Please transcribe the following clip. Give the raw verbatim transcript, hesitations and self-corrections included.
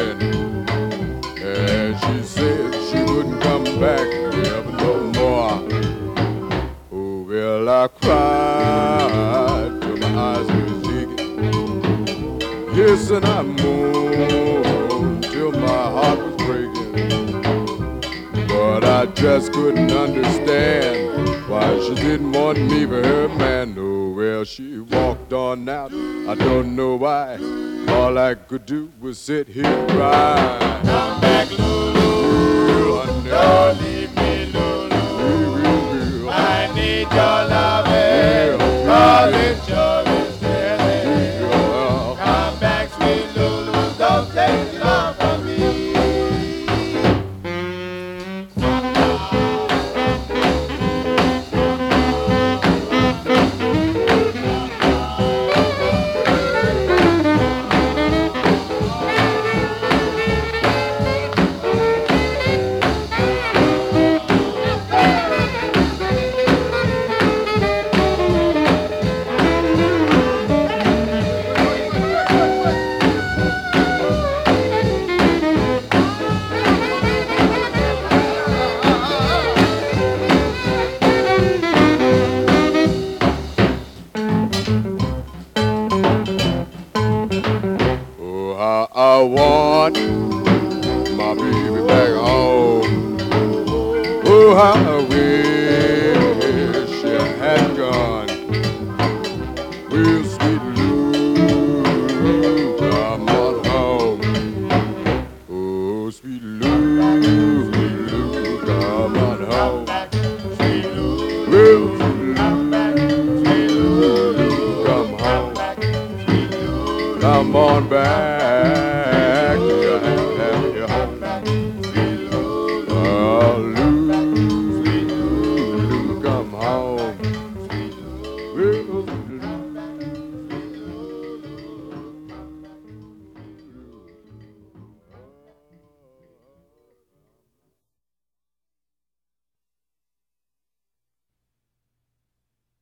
breaking. And she said she wouldn't come back ever no more. Oh, well, I cried till my eyes were aching. Yes, and I moaned till my heart was breaking. But I just couldn't understand why she didn't want me for her man. Oh, well, she walked on out. I don't know why. All I could do was sit here and cry. Come back, Lulu. Don't leave me, Lulu. I need your loving, 'cause it sure is thrilling. Come back, sweet Lulu. Don't take it off from me. I want my baby back home. Oh, how I wish she had gone. Well, sweet Lou, come on home. Oh, sweet Lou, sweet Lou, come on home. Sweet Lulu. Well, Come back, sweet Lulu. come home. Come back, sweet Lulu. Come on back.